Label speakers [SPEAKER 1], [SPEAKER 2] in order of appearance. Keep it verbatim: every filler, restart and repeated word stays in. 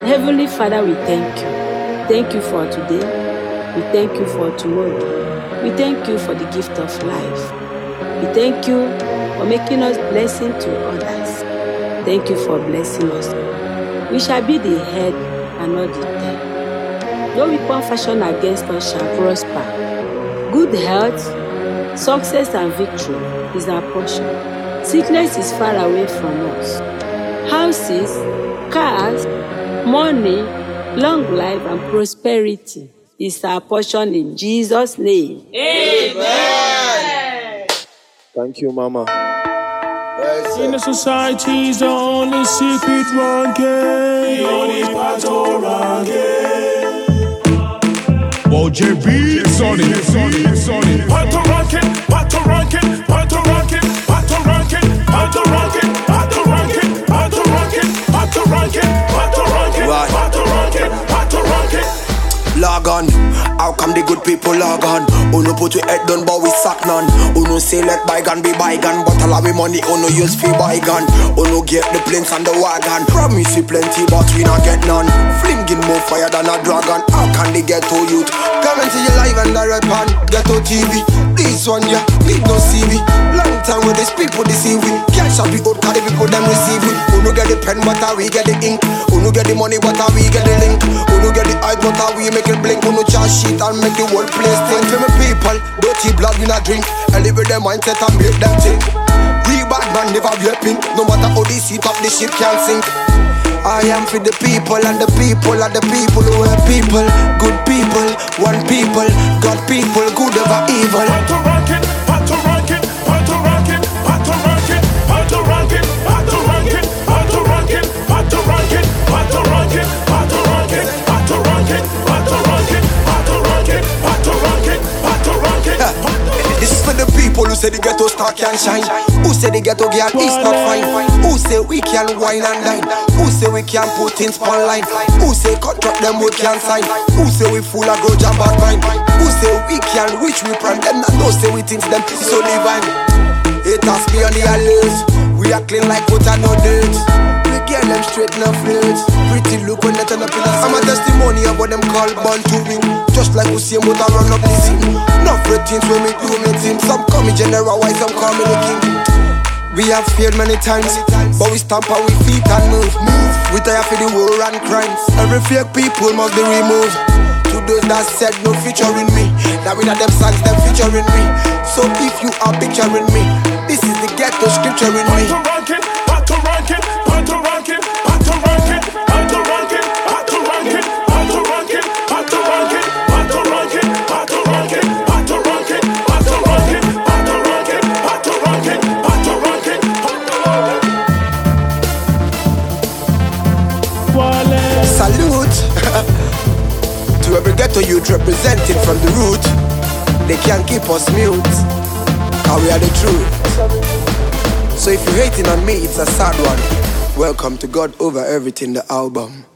[SPEAKER 1] Heavenly Father, we thank you. Thank you for today. We thank you for tomorrow. We thank you for the gift of life. We thank you for making us blessing to others. Thank you for blessing us. We shall be the head and not the tail. No weapon fashioned against us shall prosper. Good health, success and victory is our portion. Sickness is far away from us. Houses, cars, money, long life and prosperity is our portion in Jesus' name.
[SPEAKER 2] Amen.
[SPEAKER 3] Thank you, Mama.
[SPEAKER 4] In the society is the only secret ranking, the only battle ranking.
[SPEAKER 5] Well, J B, it's on it, it's on it, it's on it.
[SPEAKER 4] Battle ranking, battle ranking, battle ranking, battle ranking, battle ranking, battle ranking, battle ranking, battle ranking, battle ranking, battle ranking, battle ranking.
[SPEAKER 6] Log on, how come the good people log on? Uno put your head down but we sack none. Uno say let bygone be bygone, but allow we money uno use fee bygone. Uno get the planes and the wagon. Promise you plenty but we not get none. Flinging more fire than a dragon. How can they get to youth? Come into your live and direct pan. Get to T V. This one yeah, need no C V. Long time with these people deceive we. Cash up the old card people them receive we. Uno get the pen but we get the ink. Uno get the money but we get the link. Uno get the eyes but we make it blink. Uno charge shit and make the whole place think. For me people, dirty blood we not drink. Elevate their mindset and make them think. Real bad man never weapon. No matter how they sit up the ship can't sink. I am for the people and the people are the people who are people. Good people, one people, God people, good over evil.
[SPEAKER 4] Battle ranking, battle ranking, battle ranking, battle ranking, battle ranking, battle ranking, battle ranking, battle ranking, battle ranking, battle ranking, battle ranking, battle ranking, battle ranking, battle ranking, battle ranking.
[SPEAKER 6] This is for the people who say the ghetto star can shine. Who say the ghetto girl is not fine. Who say we can wine and dine. Who say we can put in spotlight. Who say contract them we can sign. Who say we full of grudge and bad mind. Who say we can reach we prime. Them not know say we think them so divine. It has me on the alert. We are clean like water no dirt. We get them straight no flirts. Pretty look when they turn up in us. I'm a testimony of what them call born to win. Just like we see motor run up the scene. No things when we do me team. Some call me general, why some call me the king. We have failed many times, but we stamp our feet and move. Move. We tire for the war and crimes. Every fake people must be removed. To those that said no featuring me, now we not them songs them featuring me. So if you are picturing me, this is the ghetto scripture in me.
[SPEAKER 4] Battle ranking, battle ranking, battle ranking, battle ranking, battle ranking, battle ranking, battle ranking, battle ranking, battle ranking, battle ranking, battle ranking, battle ranking, battle ranking, battle ranking, battle ranking.
[SPEAKER 6] Salute to every ghetto youth representing from the root. They can't keep us mute, and we are the truth. So if you're hating on me, it's a sad one. Welcome to God Over Everything, the album.